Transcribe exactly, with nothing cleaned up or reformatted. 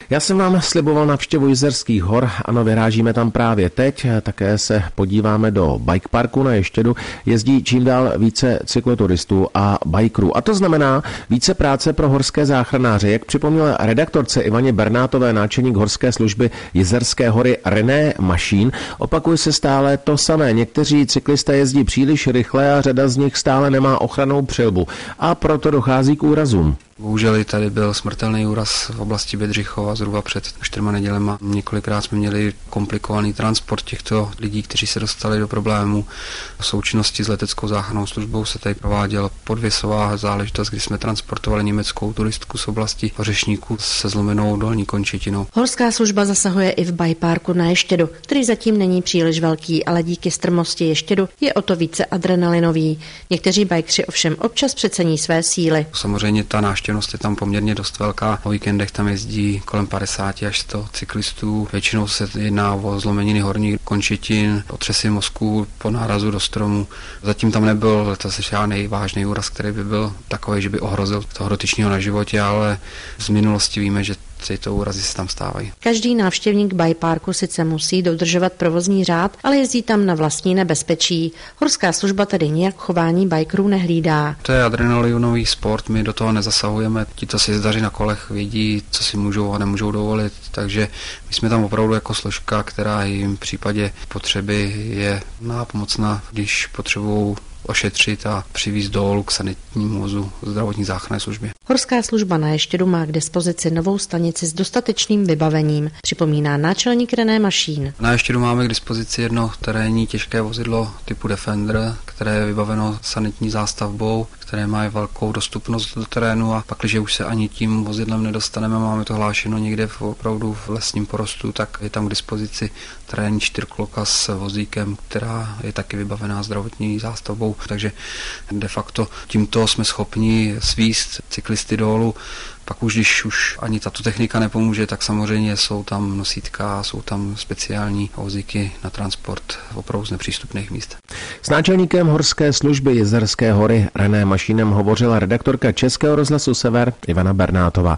Já jsem vám sliboval návštěvu Jizerských hor, ano, vyrážíme tam právě teď, také se podíváme do bike parku na Ještědu, jezdí čím dál více cykloturistů a bikerů. A to znamená více práce pro horské záchranáře. Jak připomněl redaktorce Ivaně Bernátové náčelník horské služby Jizerské hory René Mašín, opakuje se stále to samé. Někteří cyklisté jezdí příliš rychle a řada z nich stále nemá ochrannou přilbu a proto dochází k úrazům. Bohužel tady byl smrtelný úraz v oblasti Bedřichova zhruba před čtyřma nedělema. Několikrát jsme měli komplikovaný transport těchto lidí, kteří se dostali do problémů. V součinnosti s leteckou záchrannou službou se tady prováděla podvěsová záležitost, kdy jsme transportovali německou turistku z oblasti Hořešníku se zlomenou dolní končetinou. Horská služba zasahuje i v bikeparku na Ještědu, který zatím není příliš velký, ale díky strmosti Ještědu je o to více adrenalinový. Někteří bikeři ovšem občas přecení své síly. Samozřejmě ta návštěvnost je tam poměrně dost velká. O víkendech tam jezdí kolem padesát až sto cyklistů. Většinou se jedná o zlomeniny horních končetin, otřesy mozku po nárazu do stromu. Zatím tam nebyl zase žádný vážný úraz, který by byl takový, že by ohrozil toho dotyčného na životě, ale z minulosti víme, že tyto úrazy se tam stávají. Každý návštěvník bikeparku sice musí dodržovat provozní řád, ale jezdí tam na vlastní nebezpečí. Horská služba tedy nijak chování bikerů nehlídá. To je adrenalinový sport, my do toho nezasahujeme. Tito sjezdaři na kolech vědí, co si můžou a nemůžou dovolit, takže my jsme tam opravdu jako složka, která jim v případě potřeby je nápomocná, když potřebují ošetřit a přivízt dolů k sanitnímu vozu zdravotní záchranné službě. Horská služba na Ještědu má k dispozici novou stanici s dostatečným vybavením, připomíná náčelník René Mašín. Na Ještědu máme k dispozici jedno terénní těžké vozidlo typu Defender, které je vybaveno sanitní zástavbou, které má velkou dostupnost do terénu a pak, když už se ani tím vozidlem nedostaneme, máme to hlášeno někde v opravdu v lesním porostu, tak je tam k dispozici terénní čtyřkloka s vozíkem, která je taky vybavená zdravotní zástavbou, takže de facto tímto jsme schopni svízt cyklisty dolů. Pak už, když už ani tato technika nepomůže, tak samozřejmě jsou tam nosítka, jsou tam speciální vozíky na transport opravdu z nepřístupných míst. S náčelníkem horské služby Jizerské hory René Mašínem hovořila redaktorka Českého rozhlasu Sever Ivana Bernátová.